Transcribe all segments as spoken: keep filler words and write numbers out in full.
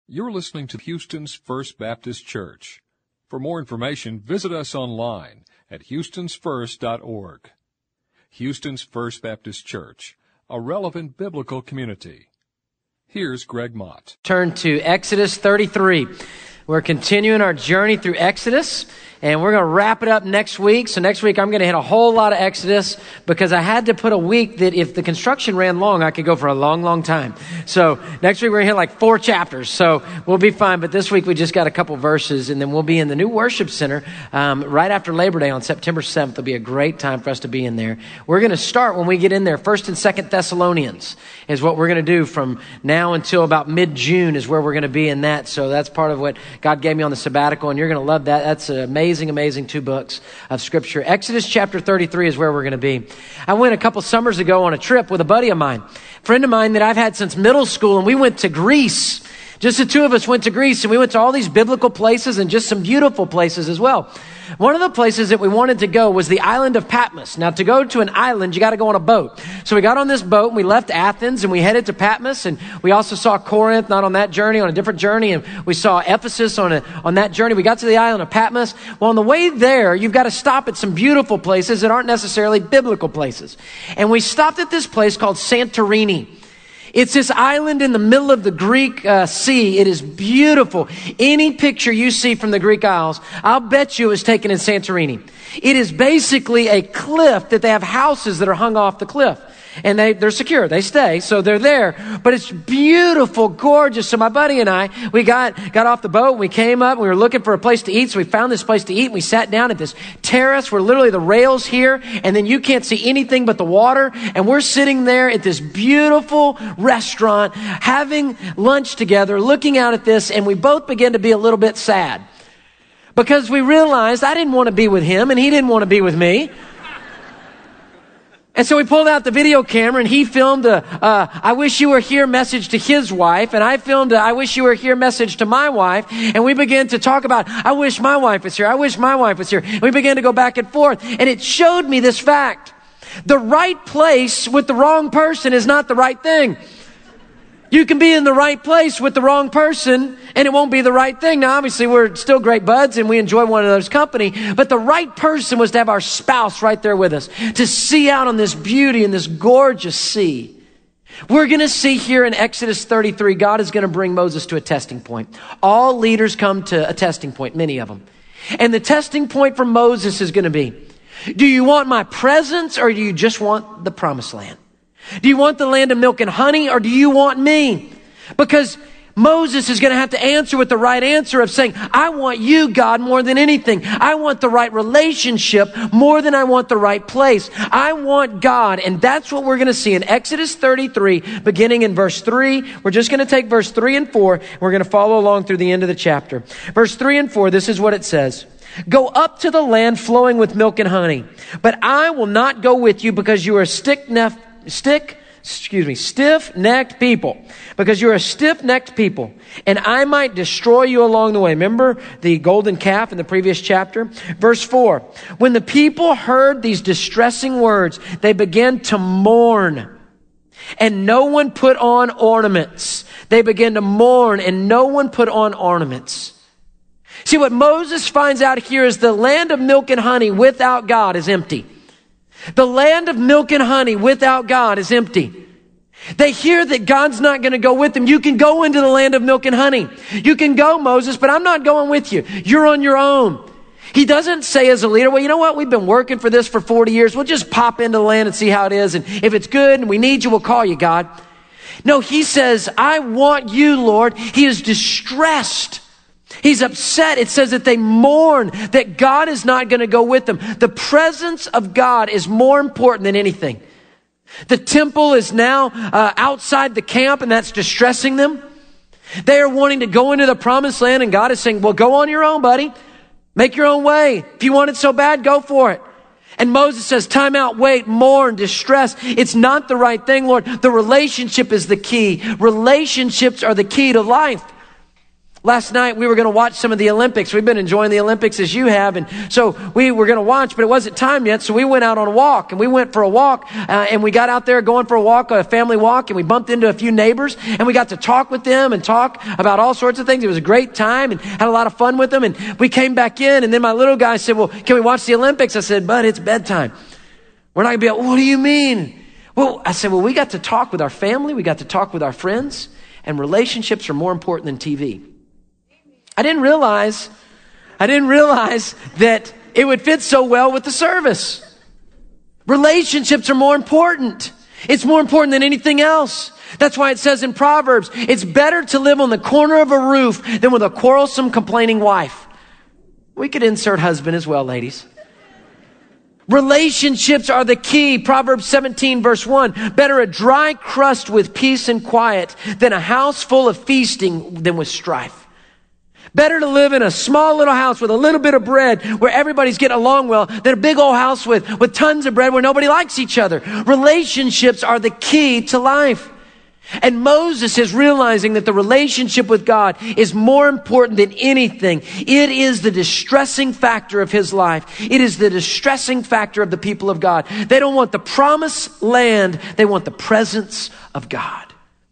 You're listening to Houston's First Baptist Church. For more information, visit us online at houstons first dot org. Houston's First Baptist Church, a relevant biblical community. Here's Greg Mott. Turn to Exodus thirty-three. We're continuing our journey through Exodus, and we're going to wrap it up next week. So next week I'm going to hit a whole lot of Exodus because I had to put a week that if the construction ran long, I could go for a long, long time. So next week we're going to hit like four chapters. So we'll be fine. But this week we just got a couple verses, and then we'll be in the new worship center um, right after Labor Day on September seventh. It'll be a great time for us to be in there. We're going to start when we get in there. First and Second Thessalonians is what we're going to do from now until about mid-June is where we're going to be in that. So that's part of what God gave me on the sabbatical, and you're going to love that. That's an amazing, amazing two books of Scripture. Exodus chapter thirty-three is where we're going to be. I went a couple summers ago on a trip with a buddy of mine, a friend of mine that I've had since middle school, and we went to Greece. Just the two of us went to Greece, and we went to all these biblical places and just some beautiful places as well. One of the places that we wanted to go was the island of Patmos. Now, to go to an island, you got to go on a boat. So we got on this boat, and we left Athens, and we headed to Patmos, and we also saw Corinth, not on that journey, on a different journey, and we saw Ephesus on a, on that journey. We got to the island of Patmos. Well, on the way there, you've got to stop at some beautiful places that aren't necessarily biblical places. And we stopped at this place called Santorini. It's this island in the middle of the Greek uh, Sea. It is beautiful. Any picture you see from the Greek Isles, I'll bet you it was taken in Santorini. It is basically a cliff that they have houses that are hung off the cliff. And they, they're secure. They stay. So they're there. But it's beautiful, gorgeous. So my buddy and I, we got, got off the boat. And we came up. And we were looking for a place to eat. So we found this place to eat. And we sat down at this terrace where literally the rails here. And then you can't see anything but the water. And we're sitting there at this beautiful restaurant, having lunch together, looking out at this. And we both began to be a little bit sad. Because we realized I didn't want to be with him. And he didn't want to be with me. And so we pulled out the video camera, and he filmed a, uh, I wish you were here message to his wife. And I filmed a, I wish you were here message to my wife. And we began to talk about, I wish my wife was here. I wish my wife was here. And we began to go back and forth. And it showed me this fact. The right place with the wrong person is not the right thing. You can be in the right place with the wrong person, and it won't be the right thing. Now, obviously, we're still great buds, and we enjoy one another's company. But the right person was to have our spouse right there with us, to see out on this beauty and this gorgeous sea. We're going to see here in Exodus thirty-three, God is going to bring Moses to a testing point. All leaders come to a testing point, many of them. And the testing point for Moses is going to be, do you want my presence, or do you just want the promised land? Do you want the land of milk and honey, or do you want me? Because Moses is going to have to answer with the right answer of saying, I want you, God, more than anything. I want the right relationship more than I want the right place. I want God. And that's what we're going to see in Exodus thirty-three, beginning in verse three. We're just going to take verse three and four. And we're going to follow along through the end of the chapter. Verse three and four, this is what it says. Go up to the land flowing with milk and honey, but I will not go with you because you are stiff-necked Stick, excuse me, stiff-necked people, because you're a stiff-necked people, and I might destroy you along the way. Remember the golden calf in the previous chapter? Verse four, when the people heard these distressing words, they began to mourn, and no one put on ornaments. They began to mourn, and no one put on ornaments. See, what Moses finds out here is the land of milk and honey without God is empty. The land of milk and honey without God is empty. They hear that God's not going to go with them. You can go into the land of milk and honey. You can go, Moses, but I'm not going with you. You're on your own. He doesn't say as a leader, well, you know what? We've been working for this for forty years. We'll just pop into the land and see how it is. And if it's good and we need you, we'll call you, God. No, he says, I want you, Lord. He is distressed. He's upset. It says that they mourn that God is not going to go with them. The presence of God is more important than anything. The temple is now uh, outside the camp, and that's distressing them. They are wanting to go into the promised land, and God is saying, well, go on your own, buddy. Make your own way. If you want it so bad, go for it. And Moses says, time out, wait, mourn, distress. It's not the right thing, Lord. The relationship is the key. Relationships are the key to life. Last night, we were going to watch some of the Olympics. We've been enjoying the Olympics as you have. And so we were going to watch, but it wasn't time yet. So we went out on a walk, and we went for a walk. Uh, and we got out there going for a walk, a family walk, and we bumped into a few neighbors. And we got to talk with them and talk about all sorts of things. It was a great time and had a lot of fun with them. And we came back in, and then my little guy said, well, can we watch the Olympics? I said, bud, it's bedtime. We're not going to be able, what do you mean? Well, I said, well, we got to talk with our family. We got to talk with our friends. And relationships are more important than T V. I didn't realize, I didn't realize that it would fit so well with the service. Relationships are more important. It's more important than anything else. That's why it says in Proverbs, it's better to live on the corner of a roof than with a quarrelsome, complaining wife. We could insert husband as well, ladies. Relationships are the key. Proverbs seventeen verse one, better a dry crust with peace and quiet than a house full of feasting than with strife. Better to live in a small little house with a little bit of bread where everybody's getting along well than a big old house with, with tons of bread where nobody likes each other. Relationships are the key to life. And Moses is realizing that the relationship with God is more important than anything. It is the distressing factor of his life. It is the distressing factor of the people of God. They don't want the promised land. They want the presence of God.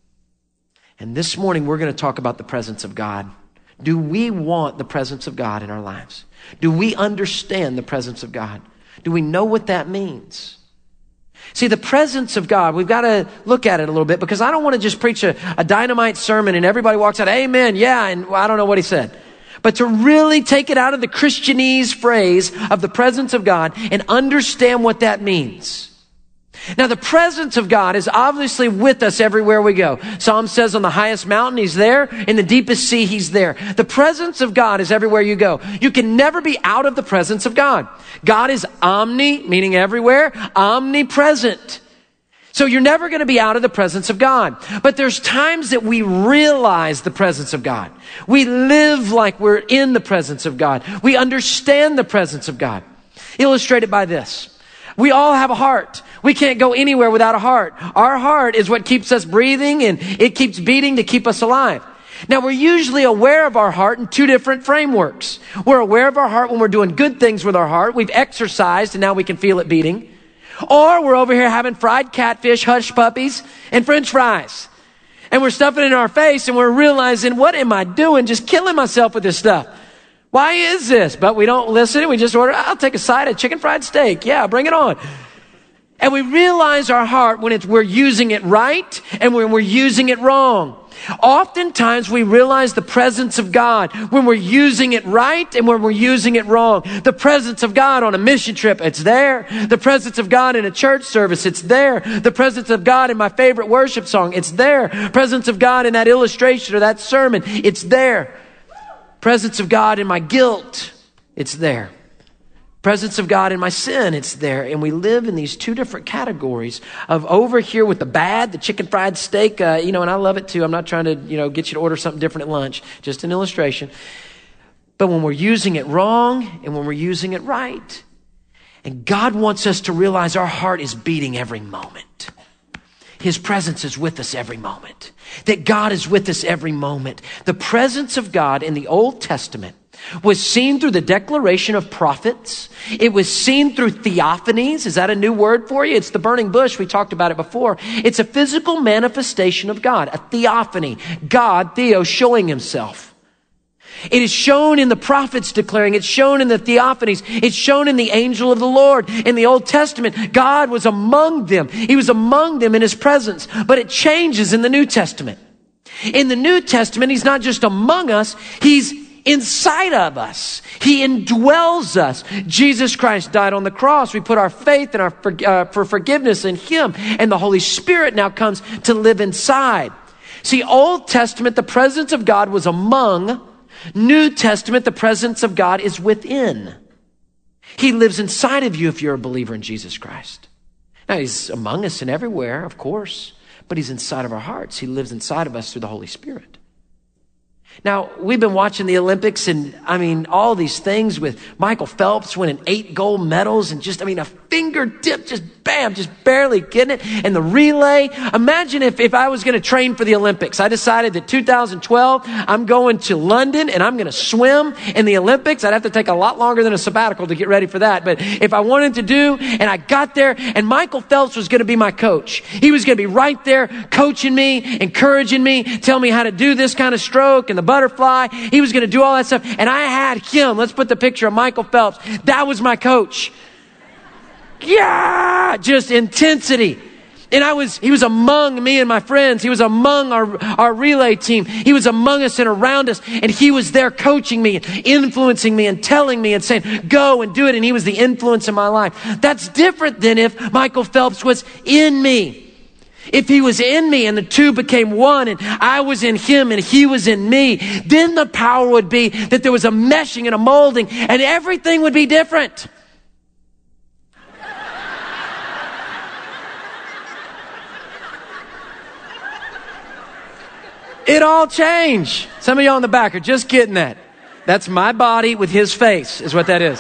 And this morning we're going to talk about the presence of God. Do we want the presence of God in our lives? Do we understand the presence of God? Do we know what that means? See, the presence of God, we've got to look at it a little bit because I don't want to just preach a, a dynamite sermon and everybody walks out, amen, yeah, and well, I don't know what he said. But to really take it out of the Christianese phrase of the presence of God and understand what that means. Now, the presence of God is obviously with us everywhere we go. Psalm says on the highest mountain, he's there. In the deepest sea, he's there. The presence of God is everywhere you go. You can never be out of the presence of God. God is omni, meaning everywhere, omnipresent. So you're never going to be out of the presence of God. But there's times that we realize the presence of God. We live like we're in the presence of God. We understand the presence of God. Illustrated by this. We all have a heart. We can't go anywhere without a heart. Our heart is what keeps us breathing and it keeps beating to keep us alive. Now, we're usually aware of our heart in two different frameworks. We're aware of our heart when we're doing good things with our heart. We've exercised and now we can feel it beating. Or we're over here having fried catfish, hush puppies, and French fries. And we're stuffing it in our face and we're realizing, what am I doing? Just killing myself with this stuff. Why is this? But we don't listen. We just order, I'll take a side of chicken fried steak. Yeah, bring it on. And we realize our heart when it's, we're using it right and when we're using it wrong. Oftentimes we realize the presence of God when we're using it right and when we're using it wrong. The presence of God on a mission trip, it's there. The presence of God in a church service, it's there. The presence of God in my favorite worship song, it's there. Presence of God in that illustration or that sermon, it's there. Presence of God in my guilt, it's there. Presence of God in my sin, it's there. And we live in these two different categories of over here with the bad, the chicken fried steak, uh, you know, and I love it too. I'm not trying to, you know, get you to order something different at lunch, just an illustration. But when we're using it wrong and when we're using it right, and God wants us to realize our heart is beating every moment. His presence is with us every moment. That God is with us every moment. The presence of God in the Old Testament was seen through the declaration of prophets. It was seen through theophanies. Is that a new word for you? It's the burning bush. We talked about it before. It's a physical manifestation of God, a theophany. God, Theo, showing himself. It is shown in the prophets declaring. It's shown in the theophanies. It's shown in the angel of the Lord. In the Old Testament, God was among them. He was among them in his presence. But it changes in the New Testament. In the New Testament, he's not just among us. He's inside of us. He indwells us. Jesus Christ died on the cross. We put our faith and our for, uh, for forgiveness in him. And the Holy Spirit now comes to live inside. See, Old Testament, the presence of God was among. New Testament, the presence of God is within. He lives inside of you if you're a believer in Jesus Christ. Now, he's among us and everywhere, of course, but he's inside of our hearts. He lives inside of us through the Holy Spirit. Now, we've been watching the Olympics and, I mean, all these things with Michael Phelps winning eight gold medals and just, I mean, a fingertip, just bam, just barely getting it. And the relay, imagine if, if I was going to train for the Olympics. I decided that two thousand twelve, I'm going to London and I'm going to swim in the Olympics. I'd have to take a lot longer than a sabbatical to get ready for that. But if I wanted to do, and I got there, and Michael Phelps was going to be my coach. He was going to be right there coaching me, encouraging me, telling me how to do this kind of stroke and the butterfly. He was going to do all that stuff. And I had him. Let's put the picture of Michael Phelps. That was my coach. Yeah, just intensity. And I was, he was among me and my friends. He was among our, our relay team. He was among us and around us. And he was there coaching me, influencing me and telling me and saying, go and do it. And he was the influence in my life. That's different than if Michael Phelps was in me. If he was in me and the two became one and I was in him and he was in me, then the power would be that there was a meshing and a molding and everything would be different. It all changed. Some of y'all in the back are just getting that. That's my body with his face is what that is.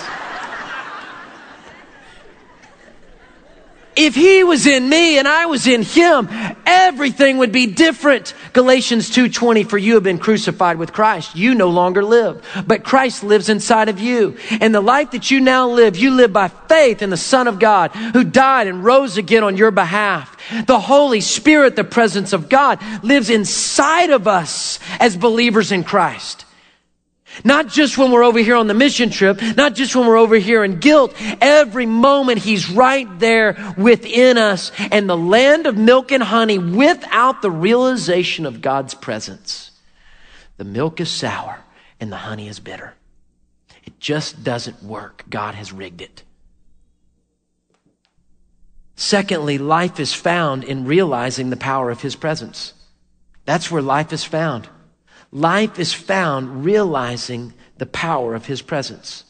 If he was in me and I was in him, everything would be different. Galatians two twenty, for you have been crucified with Christ. You no longer live, but Christ lives inside of you. And the life that you now live, you live by faith in the Son of God who died and rose again on your behalf. The Holy Spirit, the presence of God, lives inside of us as believers in Christ. Not just when we're over here on the mission trip, not just when we're over here in guilt. Every moment he's right there within us. And the land of milk and honey without the realization of God's presence. The milk is sour and the honey is bitter. It just doesn't work. God has rigged it. Secondly, life is found in realizing the power of his presence. That's where life is found. Life is found realizing the power of his presence.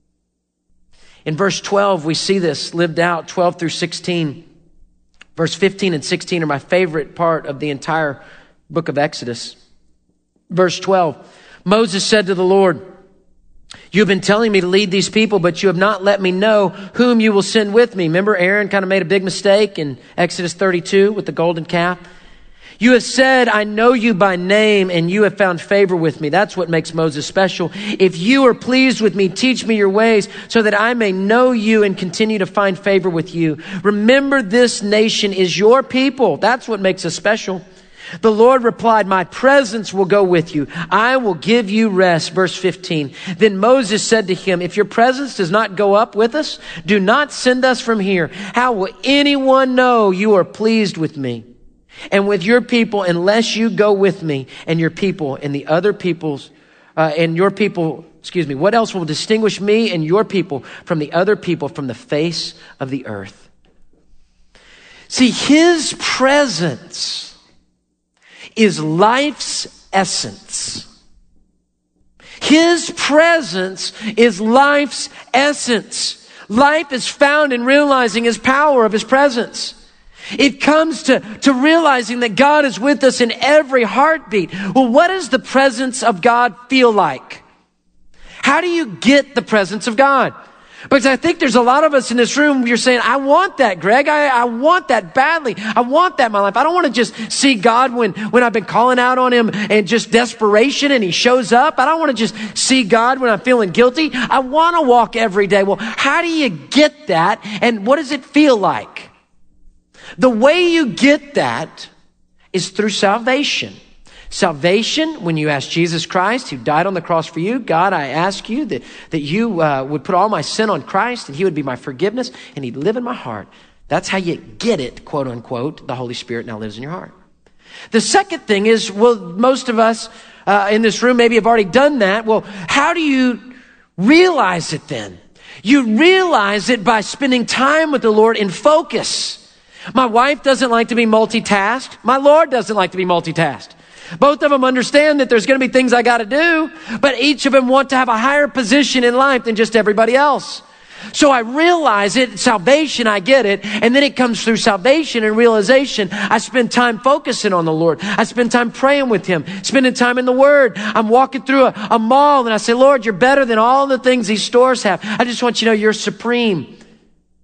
In verse twelve, we see this lived out, twelve through sixteen. Verse fifteen and sixteen are my favorite part of the entire book of Exodus. Verse twelve, Moses said to the Lord, you have been telling me to lead these people, but you have not let me know whom you will send with me. Remember, Aaron kind of made a big mistake in Exodus thirty-two with the golden calf. You have said, I know you by name, and you have found favor with me. That's what makes Moses special. If you are pleased with me, teach me your ways so that I may know you and continue to find favor with you. Remember, this nation is your people. That's what makes us special. The Lord replied, my presence will go with you. I will give you rest. Verse fifteen. Then Moses said to him, if your presence does not go up with us, do not send us from here. How will anyone know you are pleased with me and with your people unless you go with me and your people and the other peoples uh, and your people, excuse me, what else will distinguish me and your people from the other people from the face of the earth? See, his presence is life's essence. His presence is life's essence. Life is found in realizing his power of his presence. It comes to, to realizing that God is with us in every heartbeat. Well, what does the presence of God feel like? How do you get the presence of God? Because I think there's a lot of us in this room, you're saying, I want that, Greg. I, I want that badly. I want that in my life. I don't want to just see God when, when I've been calling out on him and just desperation and he shows up. I don't want to just see God when I'm feeling guilty. I want to walk every day. Well, how do you get that? And what does it feel like? The way you get that is through salvation. Salvation, when you ask Jesus Christ, who died on the cross for you, God, I ask you that, that you uh, would put all my sin on Christ and he would be my forgiveness and he'd live in my heart. That's how you get it, quote unquote. The Holy Spirit now lives in your heart. The second thing is, well, most of us uh, in this room maybe have already done that. Well, how do you realize it then? You realize it by spending time with the Lord in focus. My wife doesn't like to be multitasked. My Lord doesn't like to be multitasked. Both of them understand that there's going to be things I got to do, but each of them want to have a higher position in life than just everybody else. So I realize it, salvation, I get it, and then it comes through salvation and realization. I spend time focusing on the Lord. I spend time praying with him, spending time in the Word. I'm walking through a, a mall and I say, Lord, you're better than all the things these stores have. I just want you to know you're supreme.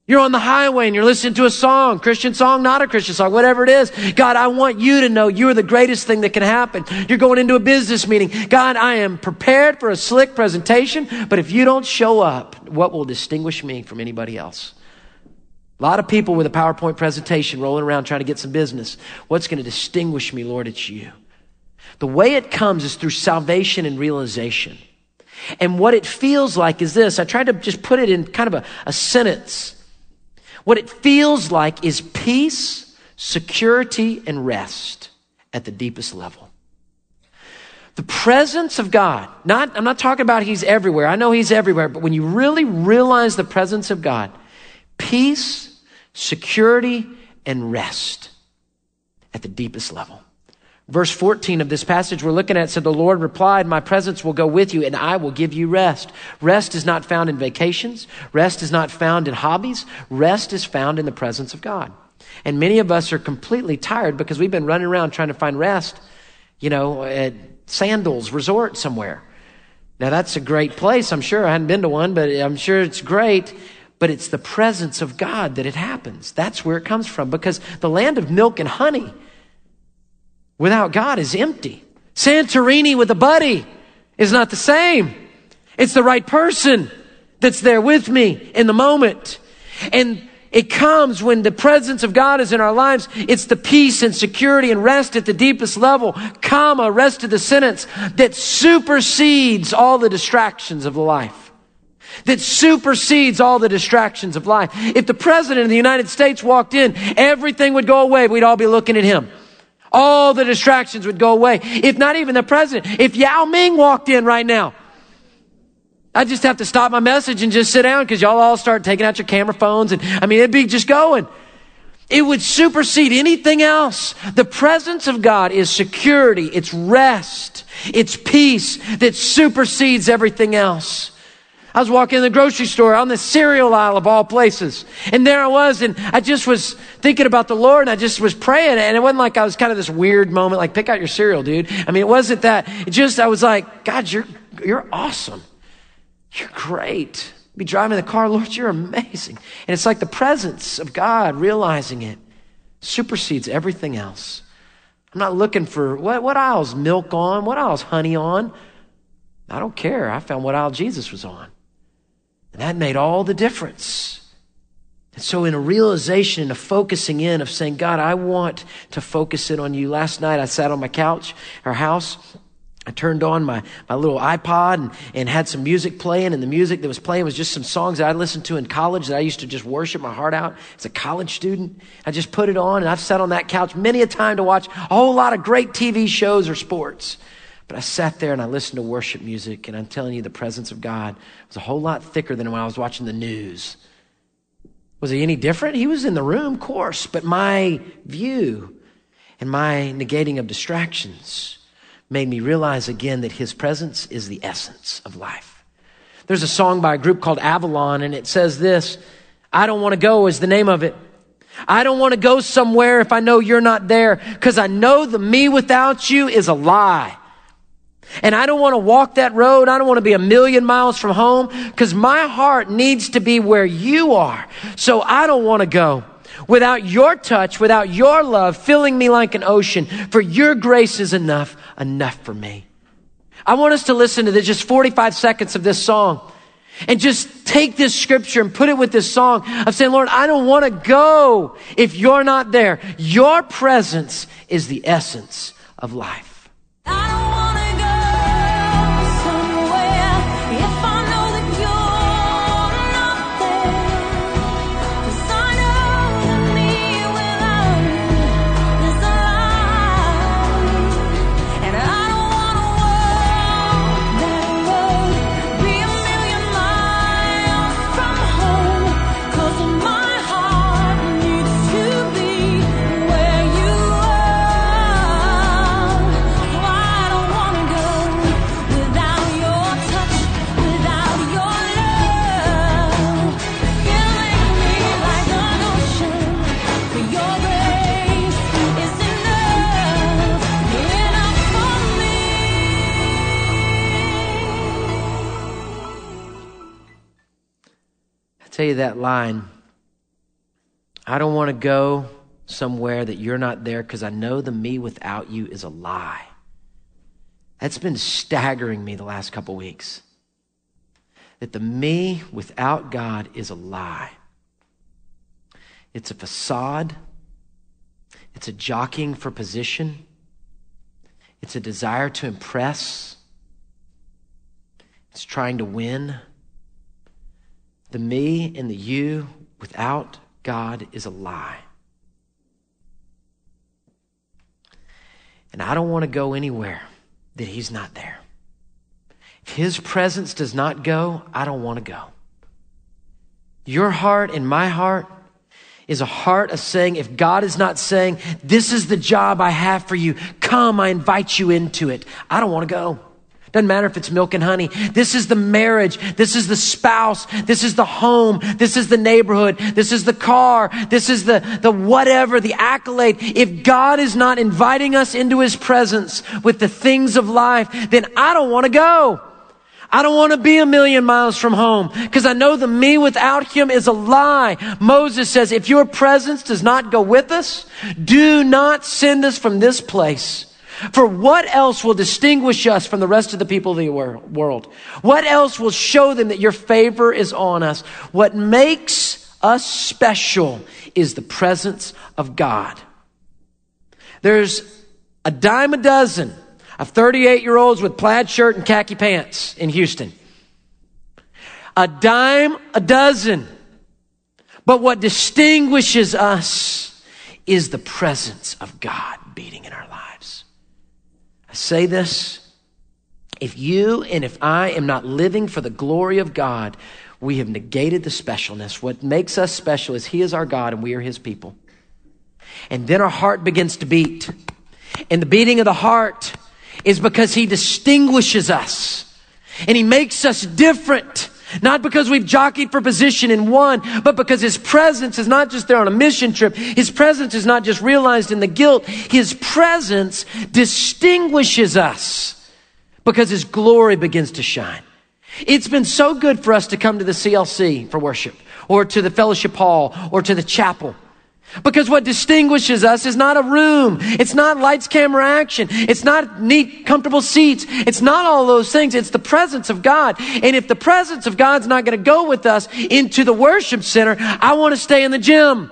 You're on the highway and you're listening to a song, Christian song, not a Christian song, whatever it is. God, I want you to know you're the greatest thing that can happen. You're going into a business meeting. God, I am prepared for a slick presentation, but if you don't show up, what will distinguish me from anybody else? A lot of people with a PowerPoint presentation rolling around trying to get some business. What's going to distinguish me, Lord? It's you. The way it comes is through salvation and realization. And what it feels like is this. I tried to just put it in kind of a, a sentence. What it feels like is peace, security, and rest at the deepest level. The presence of God, not, I'm not talking about he's everywhere. I know he's everywhere, but when you really realize the presence of God, peace, security, and rest at the deepest level. Verse fourteen of this passage we're looking at said, the Lord replied, my presence will go with you and I will give you rest. Rest is not found in vacations. Rest is not found in hobbies. Rest is found in the presence of God. And many of us are completely tired because we've been running around trying to find rest, you know, at Sandals Resort somewhere. Now that's a great place. I'm sure I hadn't been to one, but I'm sure it's great. But it's the presence of God that it happens. That's where it comes from, because the land of milk and honey without God is empty. Santorini with a buddy is not the same. It's the right person that's there with me in the moment. And it comes when the presence of God is in our lives. It's the peace and security and rest at the deepest level, comma, rest of the sentence, that supersedes all the distractions of life. That supersedes all the distractions of life. If the president of the United States walked in, everything would go away. We'd all be looking at him. All the distractions would go away. If not even the president, if Yao Ming walked in right now, I just have to stop my message and just sit down because y'all all start taking out your camera phones. And I mean, it'd be just going. It would supersede anything else. The presence of God is security. It's rest. It's peace that supersedes everything else. I was walking in the grocery store on the cereal aisle of all places. And there I was, and I just was thinking about the Lord, and I just was praying. And it wasn't like I was kind of this weird moment, like, pick out your cereal, dude. I mean, it wasn't that. It just, I was like, God, you're, you're awesome. You're great. Be driving the car, Lord, you're amazing. And it's like the presence of God, realizing it, supersedes everything else. I'm not looking for, what, what aisle's milk on? What aisle's honey on? I don't care. I found what aisle Jesus was on. And that made all the difference. And so in a realization and a focusing in of saying, God, I want to focus in on you. Last night I sat on my couch, our house. I turned on my, my little iPod and, and had some music playing. And the music that was playing was just some songs that I listened to in college that I used to just worship my heart out as a college student. I just put it on, and I've sat on that couch many a time to watch a whole lot of great T V shows or sports. But I sat there and I listened to worship music, and I'm telling you, the presence of God was a whole lot thicker than when I was watching the news. Was he any different? He was in the room, of course, but my view and my negating of distractions made me realize again that his presence is the essence of life. There's a song by a group called Avalon, and it says this, I don't want to go is the name of it. I don't want to go somewhere if I know you're not there, because I know the me without you is a lie. And I don't want to walk that road. I don't want to be a million miles from home, because my heart needs to be where you are. So I don't want to go without your touch, without your love filling me like an ocean. For your grace is enough, enough for me. I want us to listen to this, just forty-five seconds of this song, and just take this scripture and put it with this song of saying, Lord, I don't want to go if you're not there. Your presence is the essence of life. Tell you that line I don't want to go somewhere that you're not there because I know the me without you is a lie. That's been staggering me the last couple weeks. That the me without God is a lie. It's a facade. It's a jockeying for position. It's a desire to impress. It's trying to win. The me and the you without God is a lie. And I don't want to go anywhere that he's not there. If his presence does not go, I don't want to go. Your heart and my heart is a heart of saying, if God is not saying, this is the job I have for you, come, I invite you into it, I don't want to go. Doesn't matter if it's milk and honey. This is the marriage. This is the spouse. This is the home. This is the neighborhood. This is the car. This is the, the whatever, the accolade. If God is not inviting us into his presence with the things of life, then I don't want to go. I don't want to be a million miles from home because I know the me without him is a lie. Moses says, if your presence does not go with us, do not send us from this place. For what else will distinguish us from the rest of the people of the world? What else will show them that your favor is on us? What makes us special is the presence of God. There's a dime a dozen of thirty-eight-year-olds with plaid shirt and khaki pants in Houston. A dime a dozen. But what distinguishes us is the presence of God beating in our lives. I say this, if you and if I am not living for the glory of God, we have negated the specialness. What makes us special is he is our God and we are his people. And then our heart begins to beat. And the beating of the heart is because he distinguishes us. And he makes us different. Not because we've jockeyed for position in one, but because his presence is not just there on a mission trip. His presence is not just realized in the guilt. His presence distinguishes us because his glory begins to shine. It's been so good for us to come to the C L C for worship, or to the fellowship hall, or to the chapel. Because what distinguishes us is not a room. It's not lights, camera, action. It's not neat, comfortable seats. It's not all those things. It's the presence of God. And if the presence of God's not going to go with us into the worship center, I want to stay in the gym.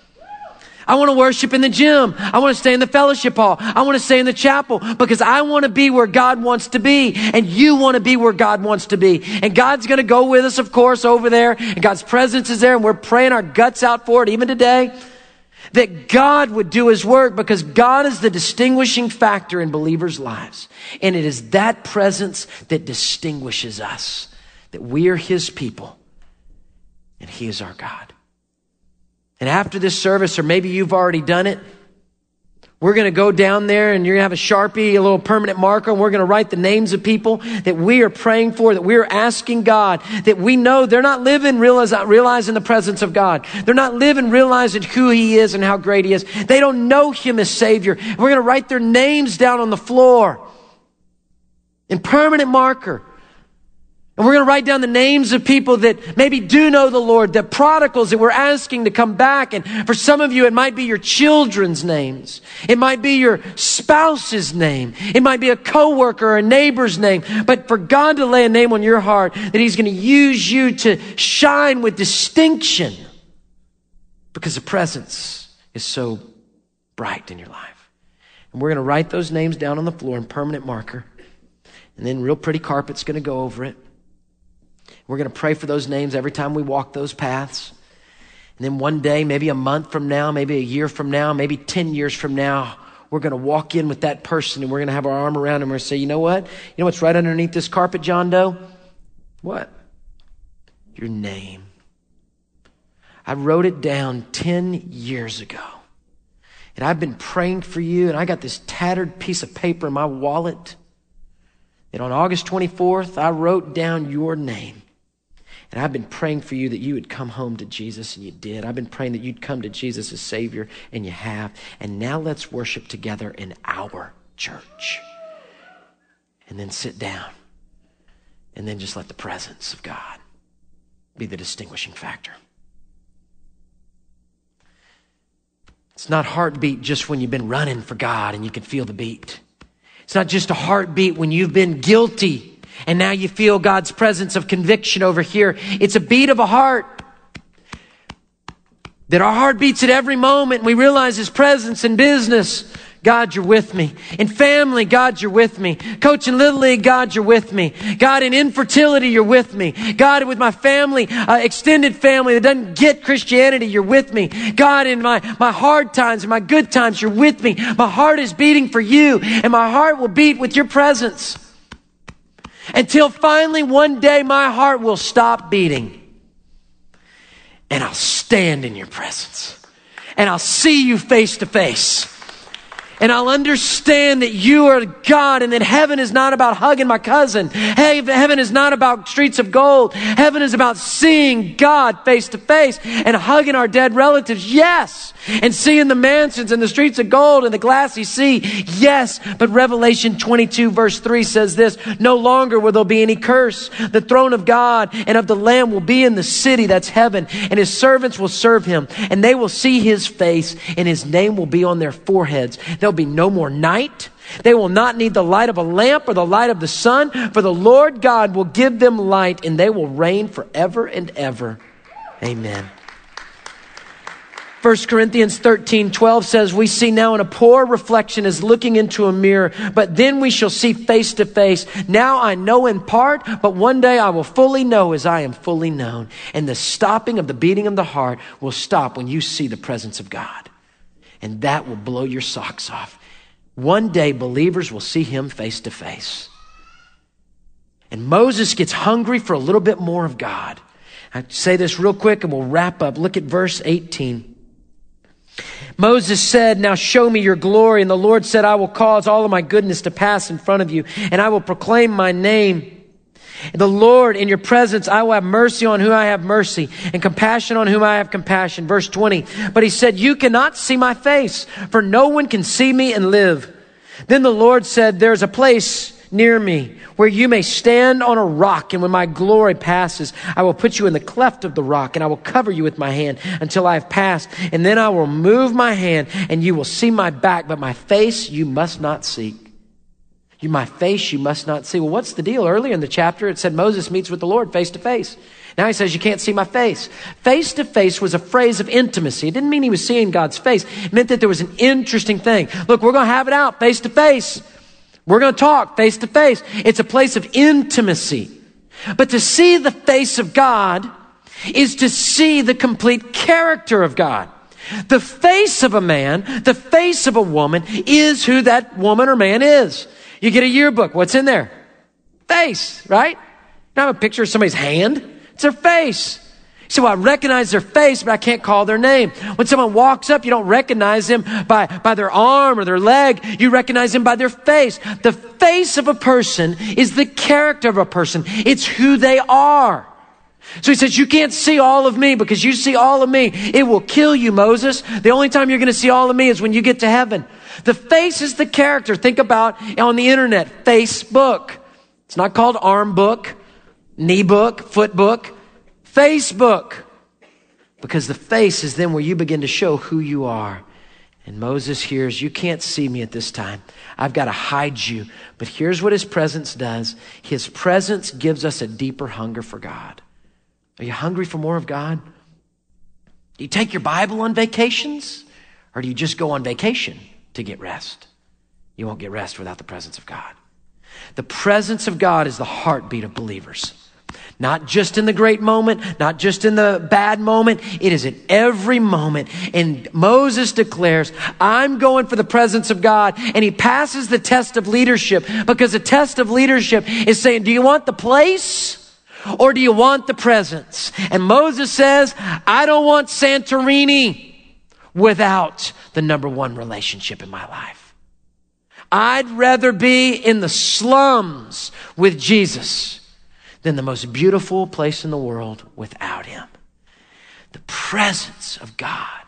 I want to worship in the gym. I want to stay in the fellowship hall. I want to stay in the chapel because I want to be where God wants to be. And you want to be where God wants to be. And God's going to go with us, of course, over there. And God's presence is there. And we're praying our guts out for it even today. That God would do his work because God is the distinguishing factor in believers' lives. And it is that presence that distinguishes us. That we are his people and he is our God. And after this service, or maybe you've already done it, we're going to go down there and you're going to have a Sharpie, a little permanent marker, and we're going to write the names of people that we are praying for, that we're asking God, that we know they're not living realize, realizing the presence of God. They're not living realizing who he is and how great he is. They don't know him as Savior. We're going to write their names down on the floor in permanent marker. And we're going to write down the names of people that maybe do know the Lord, the prodigals that we're asking to come back. And for some of you, it might be your children's names. It might be your spouse's name. It might be a coworker or a neighbor's name. But for God to lay a name on your heart, that he's going to use you to shine with distinction because the presence is so bright in your life. And we're going to write those names down on the floor in permanent marker. And then real pretty carpet's going to go over it. We're going to pray for those names every time we walk those paths. And then one day, maybe a month from now, maybe a year from now, maybe ten years from now, we're going to walk in with that person and we're going to have our arm around him and say, you know what? You know what's right underneath this carpet, John Doe? What? Your name. I wrote it down ten years ago. And I've been praying for you, and I got this tattered piece of paper in my wallet. And on August twenty-fourth, I wrote down your name. And I've been praying for you that you would come home to Jesus, and you did. I've been praying that you'd come to Jesus as Savior, and you have. And now let's worship together in our church. And then sit down. And then just let the presence of God be the distinguishing factor. It's not heartbeat just when you've been running for God and you can feel the beat. It's not just a heartbeat when you've been guilty and now you feel God's presence of conviction over here. It's a beat of a heart. That our heart beats at every moment. And we realize His presence in business. God, you're with me. In family, God, you're with me. Coaching Little League, God, you're with me. God, in infertility, you're with me. God, with my family, uh, extended family that doesn't get Christianity, you're with me. God, in my, my hard times and my good times, you're with me. My heart is beating for you, and my heart will beat with your presence. Until finally one day my heart will stop beating. And I'll stand in your presence. And I'll see you face to face. And I'll understand that you are God and that heaven is not about hugging my cousin. Hey, heaven is not about streets of gold. Heaven is about seeing God face to face and hugging our dead relatives. Yes. And seeing the mansions and the streets of gold and the glassy sea. Yes. But Revelation twenty-two verse three says this, no longer will there be any curse. The throne of God and of the Lamb will be in the city, that's heaven, and His servants will serve Him, and they will see His face, and His name will be on their foreheads. There'll be no more night. They will not need the light of a lamp or the light of the sun, for the Lord God will give them light, and they will reign forever and ever. Amen. First Corinthians thirteen twelve says, we see now in a poor reflection as looking into a mirror, but then we shall see face to face. Now I know in part, but one day I will fully know as I am fully known. And the stopping of the beating of the heart will stop when you see the presence of God. And that will blow your socks off. One day believers will see Him face to face. And Moses gets hungry for a little bit more of God. I say this real quick and we'll wrap up. Look at verse eighteen. Moses said, now show me your glory. And the Lord said, I will cause all of my goodness to pass in front of you, and I will proclaim my name. The Lord, in your presence, I will have mercy on whom I have mercy, and compassion on whom I have compassion. Verse twenty, but he said, you cannot see my face, for no one can see me and live. Then the Lord said, there's a place near me where you may stand on a rock, and when my glory passes, I will put you in the cleft of the rock, and I will cover you with my hand until I have passed. And then I will move my hand, and you will see my back, but my face you must not see. You, my face you must not see. Well, what's the deal? Earlier in the chapter, it said Moses meets with the Lord face to face. Now he says, you can't see my face. Face to face was a phrase of intimacy. It didn't mean he was seeing God's face. It meant that there was an interesting thing. Look, we're going to have it out face to face. We're going to talk face to face. It's a place of intimacy. But to see the face of God is to see the complete character of God. The face of a man, the face of a woman is who that woman or man is. You get a yearbook. What's in there? Face, right? Not a picture of somebody's hand. It's their face. So I recognize their face, but I can't call their name. When someone walks up, you don't recognize them by, by their arm or their leg. You recognize them by their face. The face of a person is the character of a person. It's who they are. So he says, you can't see all of me, because you see all of me, it will kill you, Moses. The only time you're going to see all of me is when you get to heaven. The face is the character. Think about on the internet, Facebook. It's not called arm book, knee book, foot book. Facebook. Because the face is then where you begin to show who you are. And Moses hears, you can't see me at this time. I've got to hide you. But here's what His presence does. His presence gives us a deeper hunger for God. Are you hungry for more of God? Do you take your Bible on vacations? Or do you just go on vacation to get rest? You won't get rest without the presence of God. The presence of God is the heartbeat of believers. Not just in the great moment, not just in the bad moment. It is at every moment. And Moses declares, I'm going for the presence of God. And he passes the test of leadership, because the test of leadership is saying, do you want the place or do you want the presence? And Moses says, I don't want Santorini without the number one relationship in my life. I'd rather be in the slums with Jesus than the most beautiful place in the world without Him. The presence of God.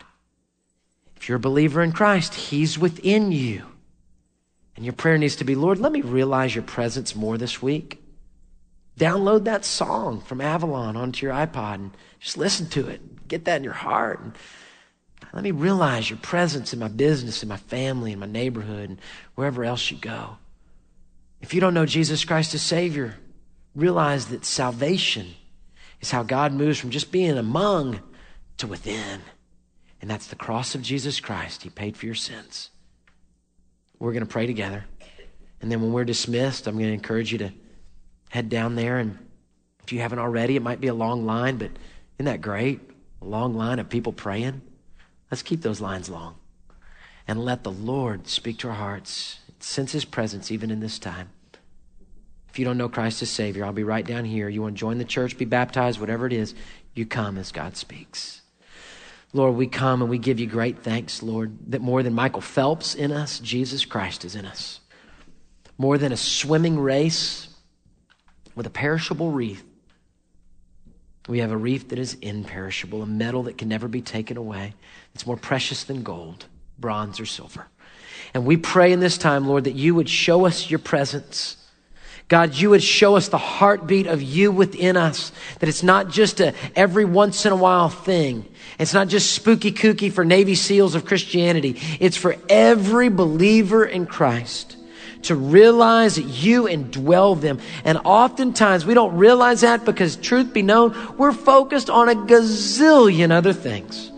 If you're a believer in Christ, He's within you. And your prayer needs to be, Lord, let me realize your presence more this week. Download that song from Avalon onto your iPod and just listen to it. Get that in your heart. And Let me realize your presence in my business, in my family, in my neighborhood, and wherever else you go. If you don't know Jesus Christ as Savior, realize that salvation is how God moves from just being among to within. And that's the cross of Jesus Christ. He paid for your sins. We're going to pray together. And then when we're dismissed, I'm going to encourage you to head down there. And if you haven't already, it might be a long line, but isn't that great? A long line of people praying. Let's keep those lines long. And let the Lord speak to our hearts. Sense his presence even in this time. If you don't know Christ as Savior, I'll be right down here. You want to join the church, be baptized, whatever it is, you come as God speaks. Lord, we come and we give you great thanks, Lord, that more than Michael Phelps in us, Jesus Christ is in us. More than a swimming race with a perishable wreath, we have a wreath that is imperishable, a metal that can never be taken away. It's more precious than gold, bronze, or silver. And we pray in this time, Lord, that you would show us your presence. God, you would show us the heartbeat of you within us, that it's not just a every once in a while thing. It's not just spooky kooky for Navy SEALs of Christianity. It's for every believer in Christ to realize that you indwell them. And oftentimes we don't realize that because, truth be known, we're focused on a gazillion other things.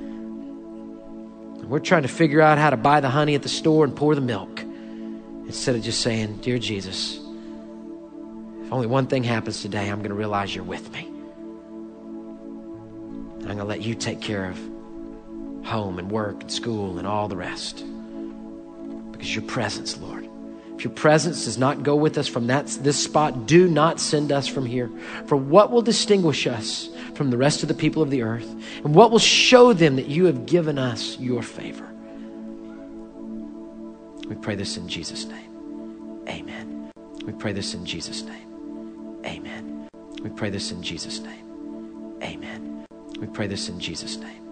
We're trying to figure out how to buy the honey at the store and pour the milk, instead of just saying, dear Jesus, if only one thing happens today, I'm going to realize you're with me. And I'm going to let you take care of home and work and school and all the rest. Because your presence, Lord. If your presence does not go with us from that this spot, do not send us from here. For what will distinguish us from the rest of the people of the earth? And what will show them that you have given us your favor? We pray this in Jesus' name. Amen. We pray this in Jesus' name. Amen. We pray this in Jesus' name. Amen. We pray this in Jesus' name.